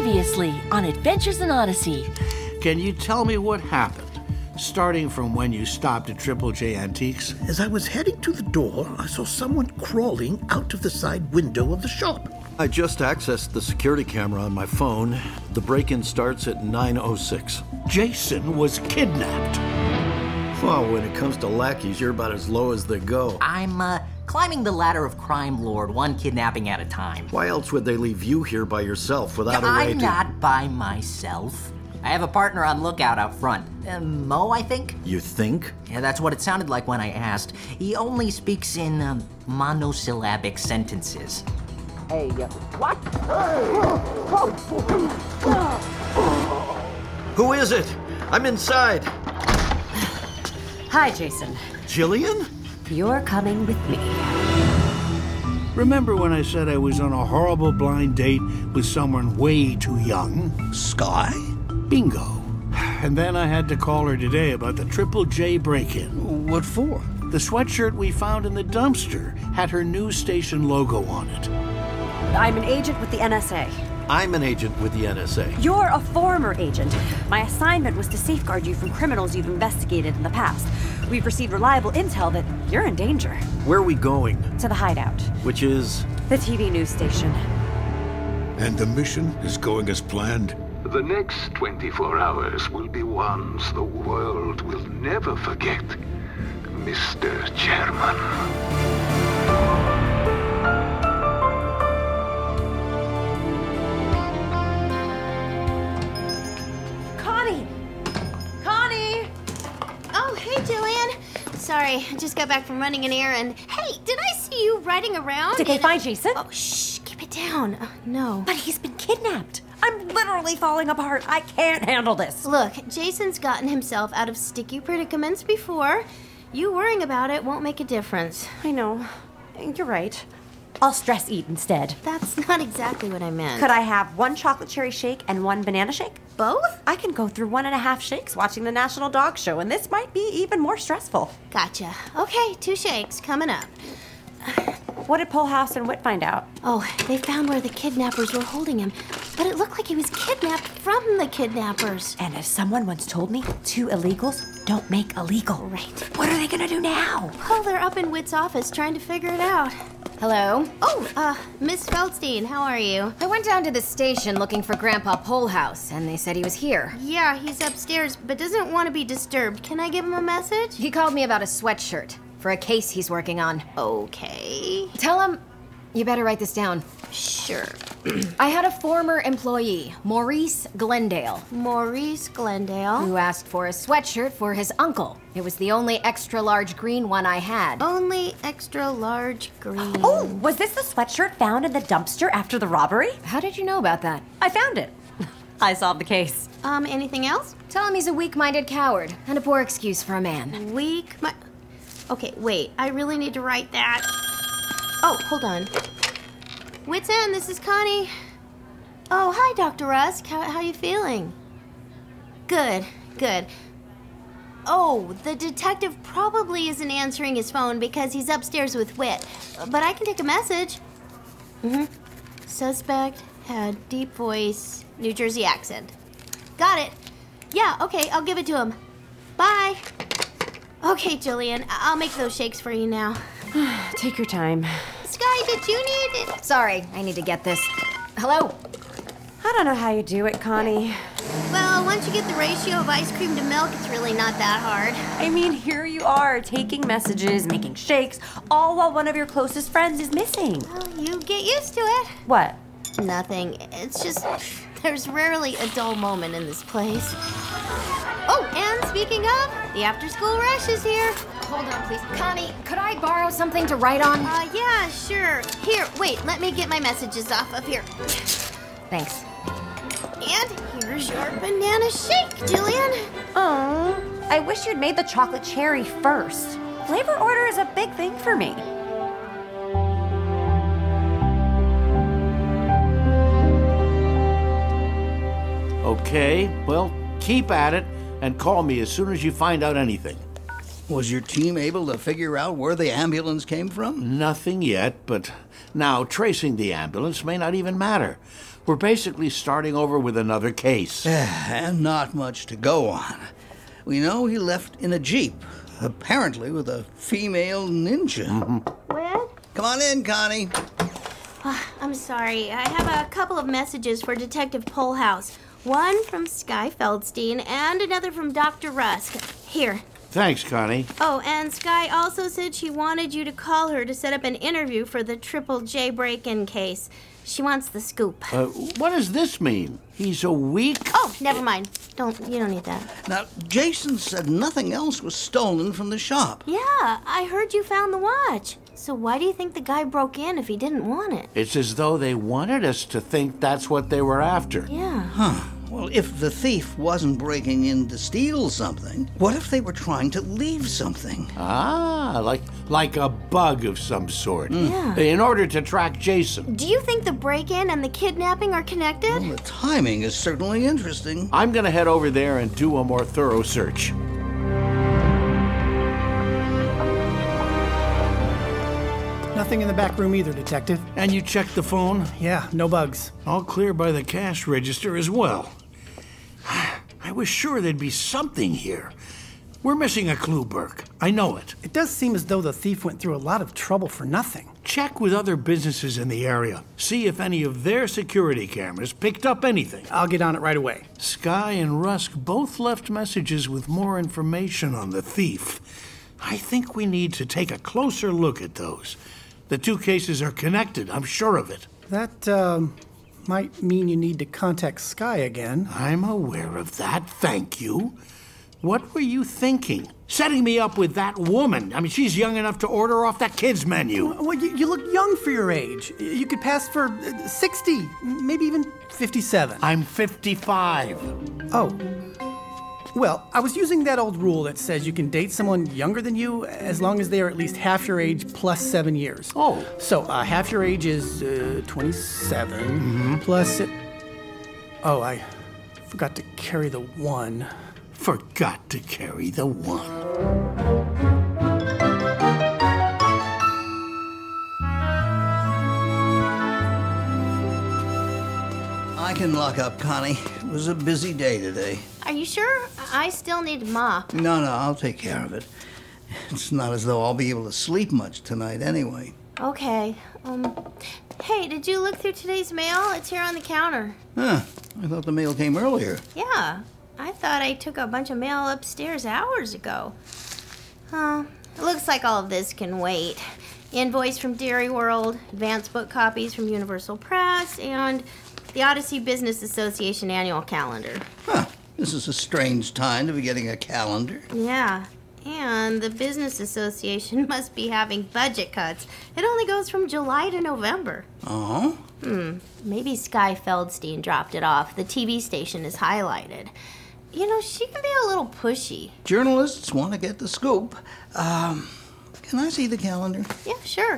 Previously on Adventures in Odyssey. Can you tell me what happened, starting from when you stopped at Triple J Antiques? As I was heading to the door, I saw someone crawling out of the side window of the shop. I just accessed the security camera on my phone. The break-in starts at 9:06. Jason was kidnapped. Well, when it comes to lackeys, you're about as low as they go. I'm, climbing the ladder of crime lord, one kidnapping at a time. Why else would they leave you here by yourself without a way I'm to... not by myself. I have a partner on lookout out front. Mo, I think? You think? Yeah, that's what it sounded like when I asked. He only speaks in, monosyllabic sentences. Hey, what? Who is it? I'm inside. Hi, Jason. Jillian? You're coming with me. Remember when I said I was on a horrible blind date with someone way too young? Sky? Bingo. And then I had to call her today about the Triple J break-in. What for? The sweatshirt we found in the dumpster had her news station logo on it. I'm an agent with the NSA. I'm an agent with the NSA. You're a former agent. My assignment was to safeguard you from criminals you've investigated in the past. We've received reliable intel that you're in danger. Where are we going? To the hideout. Which is... The TV news station. And the mission is going as planned? The next 24 hours will be ones the world will never forget, Mr. Chairman. Sorry, I just got back from running an errand. Hey, did I see you riding around? Did they find Jason? Oh, shh, keep it down. No. But he's been kidnapped. I'm literally falling apart. I can't handle this. Look, Jason's gotten himself out of sticky predicaments before. You worrying about it won't make a difference. I know. You're right. I'll stress eat instead. That's not exactly what I meant. Could I have one chocolate cherry shake and one banana shake? Both? I can go through 1.5 shakes watching the National Dog Show, and this might be even more stressful. Gotcha. Okay, 2 shakes coming up. What did Polehouse and Whit find out? Oh, they found where the kidnappers were holding him, but it looked like he was kidnapped from the kidnappers. And as someone once told me, 2 illegals don't make illegal. Right. What are they gonna do now? Well, they're up in Whit's office trying to figure it out. Hello? Oh, Miss Feldstein, how are you? I went down to the station looking for Grandpa Polehouse, and they said he was here. Yeah, he's upstairs, but doesn't want to be disturbed. Can I give him a message? He called me about a sweatshirt for a case he's working on. Okay. Tell him... You better write this down. Sure. I had a former employee, Maurice Glendale. Maurice Glendale? Who asked for a sweatshirt for his uncle. It was the only extra-large green one I had. Only extra-large green. Oh, was this the sweatshirt found in the dumpster after the robbery? How did you know about that? I found it. I solved the case. Anything else? Tell him he's a weak-minded coward and a poor excuse for a man. Okay, wait. I really need to write that. Oh, hold on. Wits End, this is Connie. Oh, hi, Dr. Rusk. How you feeling? Good. Oh, the detective probably isn't answering his phone because he's upstairs with Whit. But I can take a message. Suspect had deep voice, New Jersey accent. Got it. Yeah, okay, I'll give it to him. Bye. Okay, Jillian, I'll make those shakes for you now. Take your time. Sky, did you need it? Sorry, I need to get this. Hello? I don't know how you do it, Connie. Well, once you get the ratio of ice cream to milk, it's really not that hard. I mean, here you are, taking messages, making shakes, all while one of your closest friends is missing. Well, you get used to it. What? Nothing. It's just, there's rarely a dull moment in this place. Oh, and speaking of, the after-school rush is here. Hold on, please. Connie, could I borrow something to write on? Yeah, sure. Here, wait, let me get my messages off of here. Thanks. And here's your banana shake, Jillian. Oh, I wish you'd made the chocolate cherry first. Flavor order is a big thing for me. Okay, well, keep at it and call me as soon as you find out anything. Was your team able to figure out where the ambulance came from? Nothing yet, but now tracing the ambulance may not even matter. We're basically starting over with another case. And not much to go on. We know he left in a Jeep, apparently with a female ninja. What? Come on in, Connie. I'm sorry. I have a couple of messages for Detective Polhouse. One from Skye Feldstein and another from Dr. Rusk. Here. Thanks, Connie. Oh, and Skye also said she wanted you to call her to set up an interview for the Triple J break-in case. She wants the scoop. What does this mean? He's a weak... Oh, never mind. You don't need that. Now, Jason said nothing else was stolen from the shop. Yeah, I heard you found the watch. So why do you think the guy broke in if he didn't want it? It's as though they wanted us to think that's what they were after. Yeah. Huh. Well, if the thief wasn't breaking in to steal something, what if they were trying to leave something? Ah, like a bug of some sort. Yeah. In order to track Jason. Do you think the break-in and the kidnapping are connected? Well, the timing is certainly interesting. I'm gonna head over there and do a more thorough search. Nothing in the back room either, Detective. And you checked the phone? Yeah, no bugs. All clear by the cash register as well. I was sure there'd be something here. We're missing a clue, Burke. I know it. It does seem as though the thief went through a lot of trouble for nothing. Check with other businesses in the area. See if any of their security cameras picked up anything. I'll get on it right away. Skye and Rusk both left messages with more information on the thief. I think we need to take a closer look at those. The two cases are connected, I'm sure of it. That, might mean you need to contact Skye again. I'm aware of that, thank you. What were you thinking? Setting me up with that woman. I mean, she's young enough to order off that kid's menu. Well, you look young for your age. You could pass for 60, maybe even 57. I'm 55. Oh. Well, I was using that old rule that says you can date someone younger than you as long as they are at least half your age plus 7 years. Oh. So, half your age is 27 plus... Oh, I forgot to carry the 1. Forgot to carry the 1. I can lock up, Connie. It was a busy day today. Are you sure? I still need to mop. No, I'll take care of it. It's not as though I'll be able to sleep much tonight anyway. Okay. Hey, did you look through today's mail? It's here on the counter. Huh. I thought the mail came earlier. Yeah. I thought I took a bunch of mail upstairs hours ago. It looks like all of this can wait. Invoice from Dairy World, advance book copies from Universal Press, and the Odyssey Business Association annual calendar. Huh. This is a strange time to be getting a calendar. Yeah. And the Business Association must be having budget cuts. It only goes from July to November. Oh? Maybe Skye Feldstein dropped it off. The TV station is highlighted. You know, she can be a little pushy. Journalists want to get the scoop. Can I see the calendar? Yeah, sure.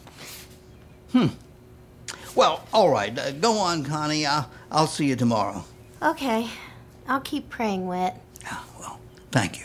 Well, all right. Go on, Connie. I'll see you tomorrow. Okay. I'll keep praying, Whit. Well, thank you.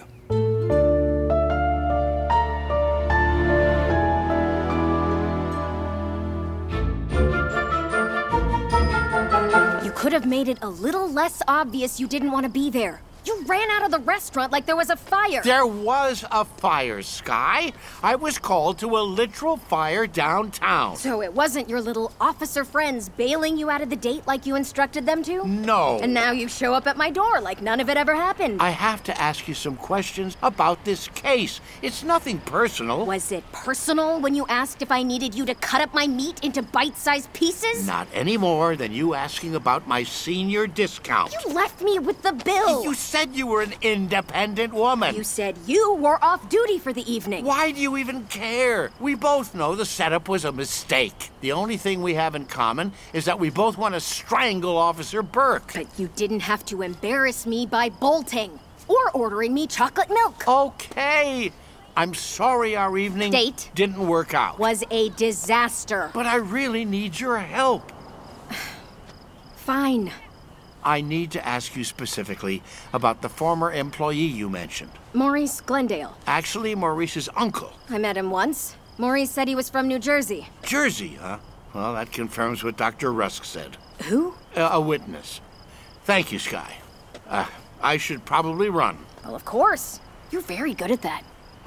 You could have made it a little less obvious you didn't want to be there. You ran out of the restaurant like there was a fire. There was a fire, Skye. I was called to a literal fire downtown. So it wasn't your little officer friends bailing you out of the date like you instructed them to? No. And now you show up at my door like none of it ever happened. I have to ask you some questions about this case. It's nothing personal. Was it personal when you asked if I needed you to cut up my meat into bite-sized pieces? Not any more than you asking about my senior discount. You left me with the bill. You said you were an independent woman. You said you were off duty for the evening. Why do you even care? We both know the setup was a mistake. The only thing we have in common is that we both want to strangle Officer Burke. But you didn't have to embarrass me by bolting or ordering me chocolate milk. Okay. I'm sorry our evening date didn't work out. Was a disaster. But I really need your help. Fine. I need to ask you specifically about the former employee you mentioned. Maurice Glendale. Actually, Maurice's uncle. I met him once. Maurice said he was from New Jersey. Jersey, huh? Well, that confirms what Dr. Rusk said. Who? A witness. Thank you, Sky. I should probably run. Well, of course. You're very good at that.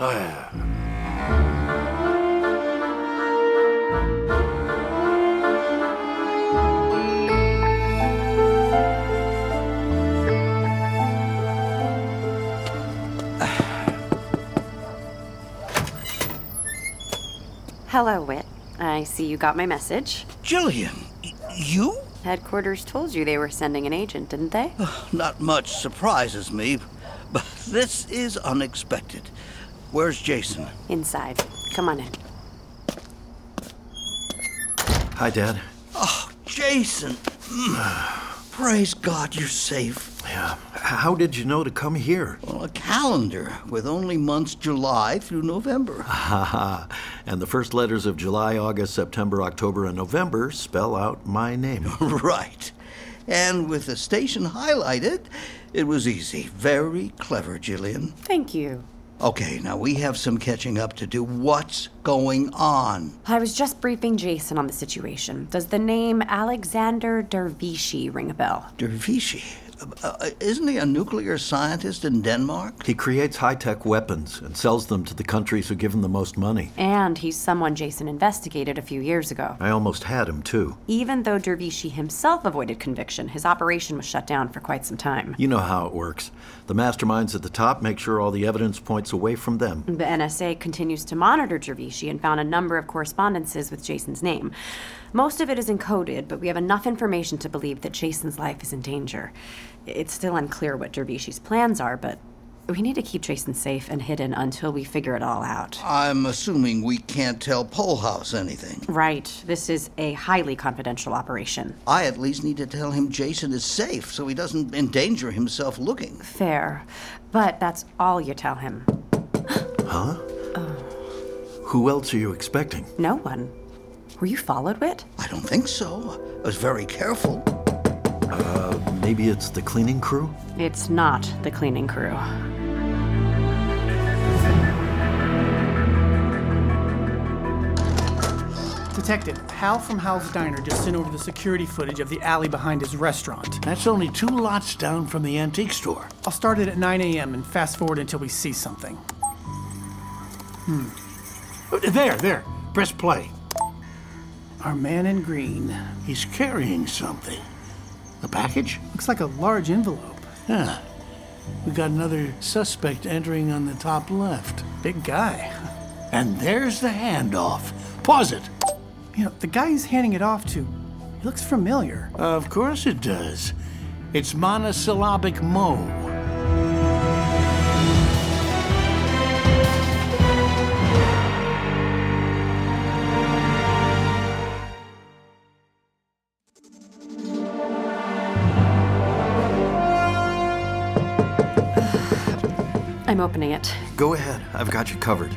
Hello, Whit. I see you got my message. Jillian, you? Headquarters told you they were sending an agent, didn't they? Not much surprises me, but this is unexpected. Where's Jason? Inside. Come on in. Hi, Dad. Oh, Jason. Praise God you're safe. Yeah. How did you know to come here? Well, a calendar with only months July through November. And the first letters of July, August, September, October, and November spell out my name. Right. And with the station highlighted, it was easy. Very clever, Jillian. Thank you. Okay, now we have some catching up to do. What's going on? I was just briefing Jason on the situation. Does the name Alexander Dervishi ring a bell? Dervishi? Isn't he a nuclear scientist in Denmark? He creates high-tech weapons and sells them to the countries who give him the most money. And he's someone Jason investigated a few years ago. I almost had him, too. Even though Dervishi himself avoided conviction, his operation was shut down for quite some time. You know how it works. The masterminds at the top make sure all the evidence points away from them. The NSA continues to monitor Dervishi and found a number of correspondences with Jason's name. Most of it is encoded, but we have enough information to believe that Jason's life is in danger. It's still unclear what Dervishi's plans are, but we need to keep Jason safe and hidden until we figure it all out. I'm assuming we can't tell Polhouse anything. Right. This is a highly confidential operation. I at least need to tell him Jason is safe so he doesn't endanger himself looking. Fair. But that's all you tell him. Huh? Who else are you expecting? No one. Were you followed, Whit? I don't think so. I was very careful. Maybe it's the cleaning crew? It's not the cleaning crew. Detective, Hal from Hal's Diner just sent over the security footage of the alley behind his restaurant. That's only 2 lots down from the antique store. I'll start it at 9 a.m. and fast forward until we see something. There. Press play. Our man in green. He's carrying something. A package? Looks like a large envelope. Yeah. We got another suspect entering on the top left. Big guy. And there's the handoff. Pause it. You know, the guy he's handing it off to, he looks familiar. Of course it does. It's monosyllabic Mo. I'm opening it. Go ahead. I've got you covered.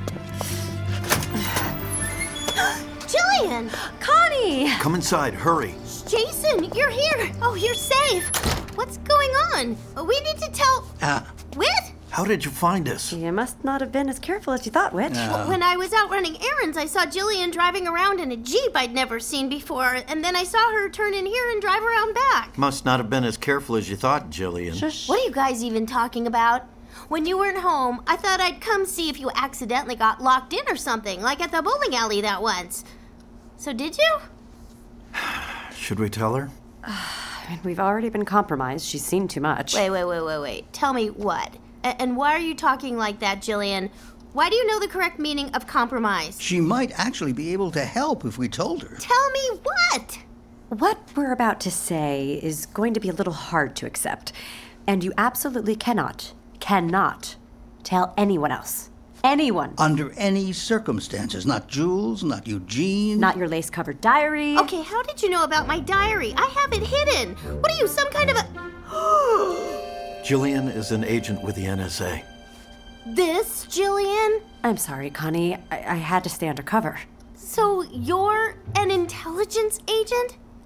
Jillian! Connie! Come inside. Hurry. Jason, you're here! Oh, you're safe! What's going on? We need to tell... Whit? How did you find us? You must not have been as careful as you thought, Whit. When I was out running errands, I saw Jillian driving around in a Jeep I'd never seen before, and then I saw her turn in here and drive around back. Must not have been as careful as you thought, Jillian. Shush. What are you guys even talking about? When you weren't home, I thought I'd come see if you accidentally got locked in or something, like at the bowling alley that once. So did you? Should we tell her? We've already been compromised. She's seen too much. Wait. Tell me what? And why are you talking like that, Jillian? Why do you know the correct meaning of compromise? She might actually be able to help if we told her. Tell me what? What we're about to say is going to be a little hard to accept. And you absolutely cannot tell anyone else. Anyone. Under any circumstances. Not Jules, not Eugene. Not your lace-covered diary. Okay, how did you know about my diary? I have it hidden. What are you, some kind of a... Jillian is an agent with the NSA. This, Jillian? I'm sorry, Connie. I had to stay undercover. So you're an intelligence agent?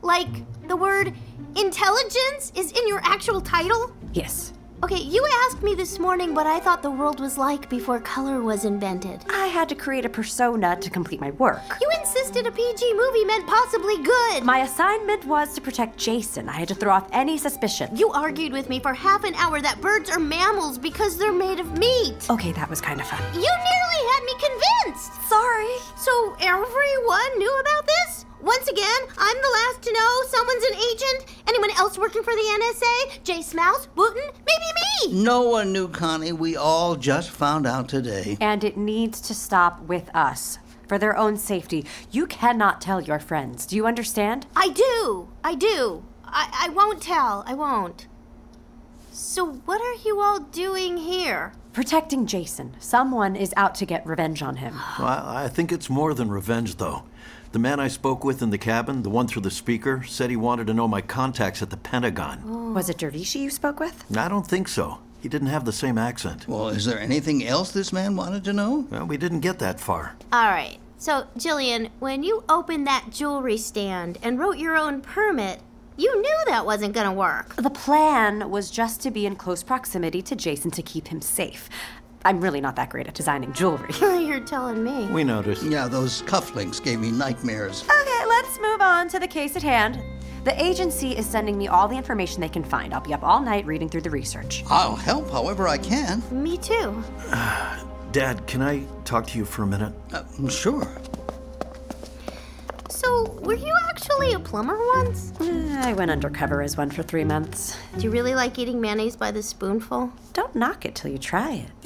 Like, the word intelligence is in your actual title? Yes. Okay, you asked me this morning what I thought the world was like before color was invented. I had to create a persona to complete my work. You insisted a PG movie meant possibly good. My assignment was to protect Jason. I had to throw off any suspicion. You argued with me for half an hour that birds are mammals because they're made of meat. Okay, that was kind of fun. You nearly had me convinced. Sorry. So everyone knew about this? Once again, I'm the last to know someone's an agent. Anyone else working for the NSA? Jay Smouse? Wooten? Maybe me. No one knew, Connie. We all just found out today. And it needs to stop with us. For their own safety. You cannot tell your friends. Do you understand? I do. I won't tell. I won't. So what are you all doing here? Protecting Jason. Someone is out to get revenge on him. Well, I think it's more than revenge, though. The man I spoke with in the cabin, the one through the speaker, said he wanted to know my contacts at the Pentagon. Was it Dervishi you spoke with? I don't think so. He didn't have the same accent. Well, is there anything else this man wanted to know? Well, we didn't get that far. All right. So, Jillian, when you opened that jewelry stand and wrote your own permit, you knew that wasn't gonna work. The plan was just to be in close proximity to Jason to keep him safe. I'm really not that great at designing jewelry. You're telling me. We noticed. Yeah, those cufflinks gave me nightmares. Okay, let's move on to the case at hand. The agency is sending me all the information they can find. I'll be up all night reading through the research. I'll help however I can. Me too. Dad, can I talk to you for a minute? Sure. So, were you actually a plumber once? I went undercover as one for 3 months. Do you really like eating mayonnaise by the spoonful? Don't knock it till you try it.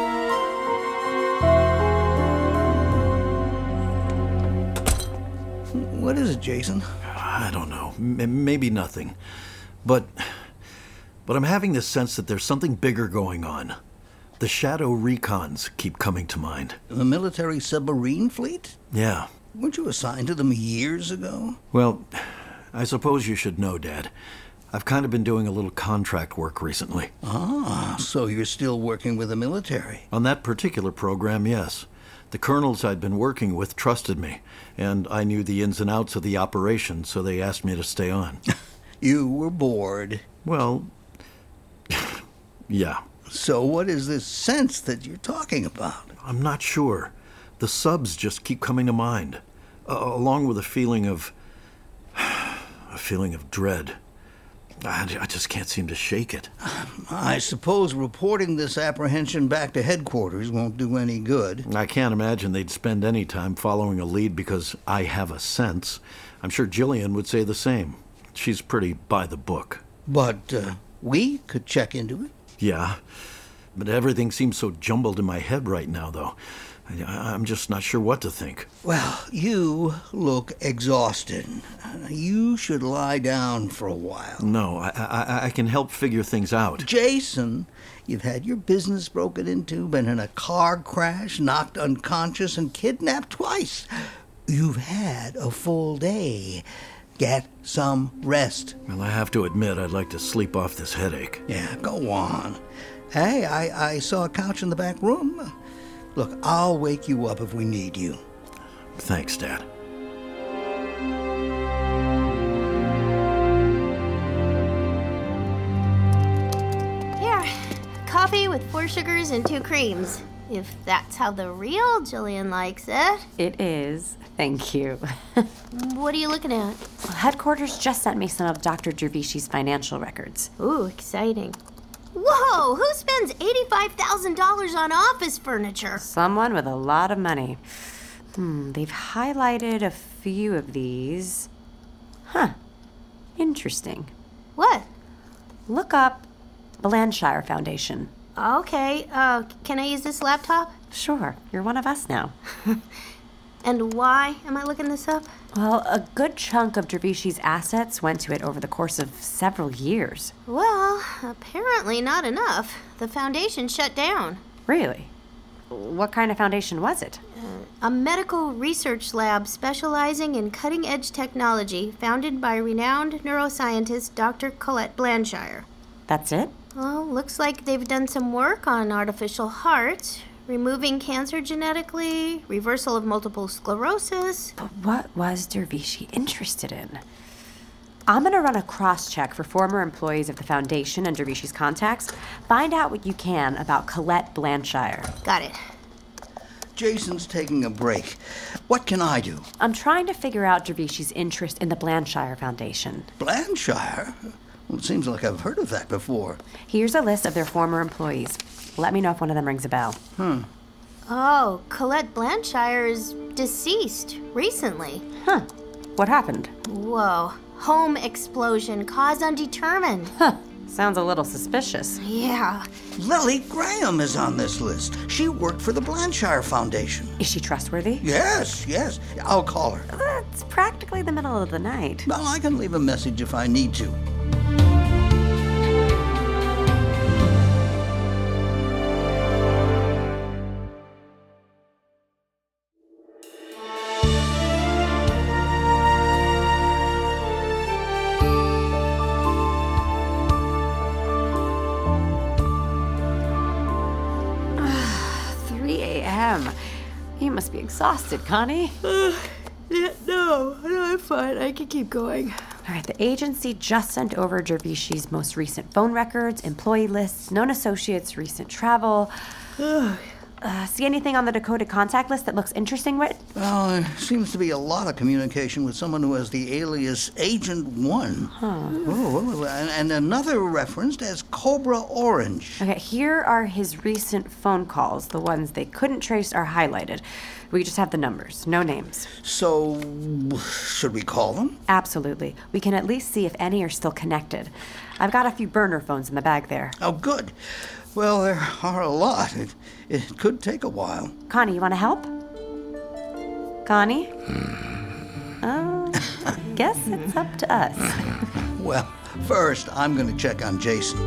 What is it, Jason? I don't know. Maybe nothing. But I'm having this sense that there's something bigger going on. The Shadow Recons keep coming to mind. The military submarine fleet? Yeah. Weren't you assigned to them years ago? Well, I suppose you should know, Dad. I've kind of been doing a little contract work recently. Ah, so you're still working with the military? On that particular program, yes. The colonels I'd been working with trusted me, and I knew the ins and outs of the operation, so they asked me to stay on. You were bored. Well, yeah. So what is this sense that you're talking about? I'm not sure. The subs just keep coming to mind, along with a feeling of dread. I just can't seem to shake it. I suppose reporting this apprehension back to headquarters won't do any good. I can't imagine they'd spend any time following a lead because I have a sense. I'm sure Jillian would say the same. She's pretty by the book. But we could check into it. Yeah, but everything seems so jumbled in my head right now, though. I'm just not sure what to think. Well, you look exhausted. You should lie down for a while. No, I can help figure things out. Jason, you've had your business broken into, been in a car crash, knocked unconscious, and kidnapped twice. You've had a full day. Get some rest. Well, I have to admit, I'd like to sleep off this headache. Yeah, go on. Hey, I saw a couch in the back room. Look, I'll wake you up if we need you. Thanks, Dad. Here, coffee with 4 sugars and 2 creams. If that's how the real Jillian likes it. It is. Thank you. What are you looking at? Headquarters just sent me some of Dr. Dervishi's financial records. Ooh, exciting. Whoa, who spends $85,000 on office furniture? Someone with a lot of money. They've highlighted a few of these. Huh. Interesting. What? Look up Blanshire Foundation. Okay, can I use this laptop? Sure, you're one of us now. And why am I looking this up? Well, a good chunk of Dervishi's assets went to it over the course of several years. Well, apparently not enough. The foundation shut down. Really? What kind of foundation was it? A medical research lab specializing in cutting-edge technology founded by renowned neuroscientist Dr. Colette Blanshire. That's it? Well, looks like they've done some work on artificial hearts, removing cancer genetically, reversal of multiple sclerosis. But what was Dervishi interested in? I'm going to run a cross-check for former employees of the Foundation and Dervishi's contacts. Find out what you can about Colette Blanchire. Got it. Jason's taking a break. What can I do? I'm trying to figure out Dervishi's interest in the Blanchire Foundation. Blanchire? Well, it seems like I've heard of that before. Here's a list of their former employees. Let me know if one of them rings a bell. Oh, Colette Blanchire is deceased recently. Huh. What happened? Whoa. Home explosion, cause undetermined. Huh. Sounds a little suspicious. Yeah. Lily Graham is on this list. She worked for the Blanchire Foundation. Is she trustworthy? Yes. I'll call her. It's practically the middle of the night. Well, I can leave a message if I need to. You must be exhausted, Connie. No, I'm fine. I can keep going. All right, the agency just sent over Dervishi's most recent phone records, employee lists, known associates, recent travel. See anything on the decoded contact list that looks interesting, Whit? Well, there seems to be a lot of communication with someone who has the alias Agent 1. And another referenced as Cobra Orange. Okay, here are his recent phone calls. The ones they couldn't trace are highlighted. We just have the numbers, no names. So, should we call them? Absolutely. We can at least see if any are still connected. I've got a few burner phones in the bag there. Oh, good. Well, there are a lot. It could take a while. Connie, you want to help? Connie? I guess it's up to us. Well, first, I'm going to check on Jason.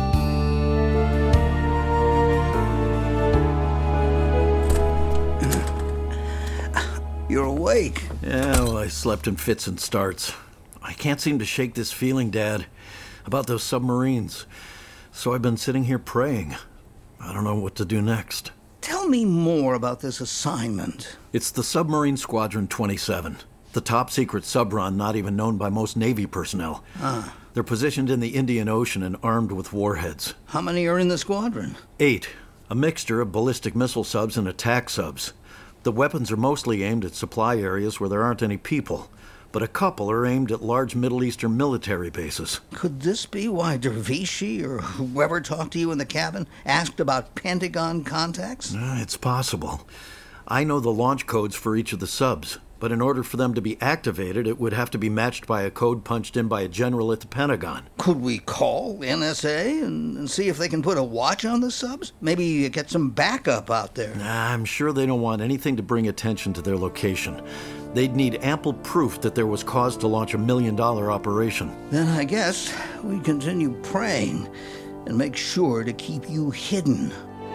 You're awake. Yeah, well, I slept in fits and starts. I can't seem to shake this feeling, Dad, about those submarines. So I've been sitting here praying. I don't know what to do next. Tell me more about this assignment. It's the Submarine Squadron 27, the top-secret subrun not even known by most Navy personnel. They're positioned in the Indian Ocean and armed with warheads. How many are in the squadron? 8, a mixture of ballistic missile subs and attack subs. The weapons are mostly aimed at supply areas where there aren't any people, but a couple are aimed at large Middle Eastern military bases. Could this be why Dervishi or whoever talked to you in the cabin asked about Pentagon contacts? It's possible. I know the launch codes for each of the subs, but in order for them to be activated, it would have to be matched by a code punched in by a general at the Pentagon. Could we call NSA and see if they can put a watch on the subs? Maybe get some backup out there. I'm sure they don't want anything to bring attention to their location. They'd need ample proof that there was cause to launch $1 million operation. Then I guess we continue praying and make sure to keep you hidden.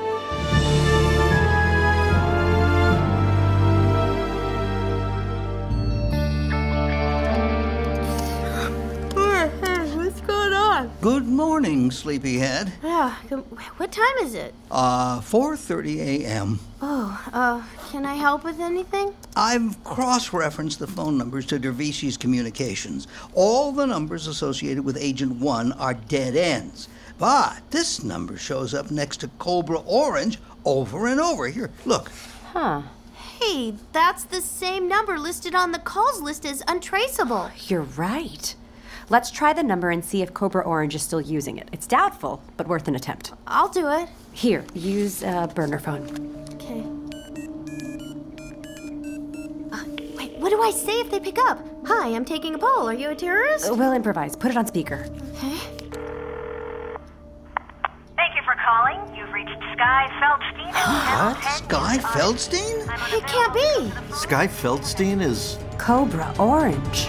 What's going on? Good morning, sleepyhead. Yeah, what time is it? 4:30 a.m. Can I help with anything? I've cross-referenced the phone numbers to Dervishi's communications. All the numbers associated with Agent 1 are dead ends. But this number shows up next to Cobra Orange over and over. Here, look. Huh. Hey, that's the same number listed on the calls list as untraceable. You're right. Let's try the number and see if Cobra Orange is still using it. It's doubtful, but worth an attempt. I'll do it. Here, use a burner phone. Okay. Wait, what do I say if they pick up? Hi, I'm taking a poll. Are you a terrorist? We'll improvise. Put it on speaker. Okay. Thank you for calling. You've reached Skye Feldstein. What? Skye Feldstein? It can't be. Skye Feldstein is... Cobra Orange.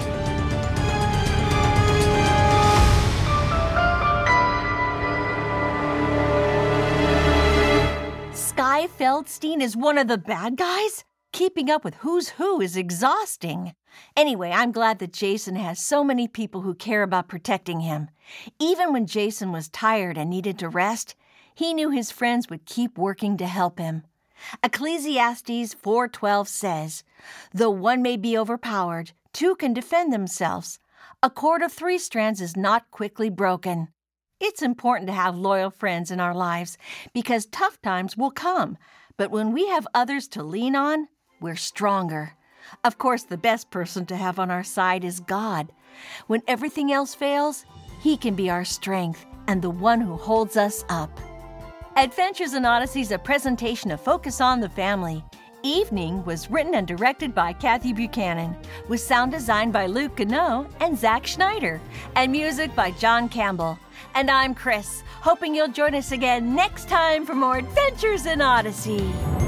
Skye Feldstein is one of the bad guys? Keeping up with who's who is exhausting. Anyway, I'm glad that Jason has so many people who care about protecting him. Even when Jason was tired and needed to rest, he knew his friends would keep working to help him. Ecclesiastes 4:12 says, "Though one may be overpowered, two can defend themselves. A cord of 3 strands is not quickly broken. It's important to have loyal friends in our lives because tough times will come, but when we have others to lean on, we're stronger. Of course, the best person to have on our side is God. When everything else fails, He can be our strength and the one who holds us up. Adventures in Odyssey is a presentation of Focus on the Family. Evening was written and directed by Kathy Buchanan, with sound design by Luke Gano and Zach Schneider, and music by John Campbell. And I'm Chris, hoping you'll join us again next time for more Adventures in Odyssey.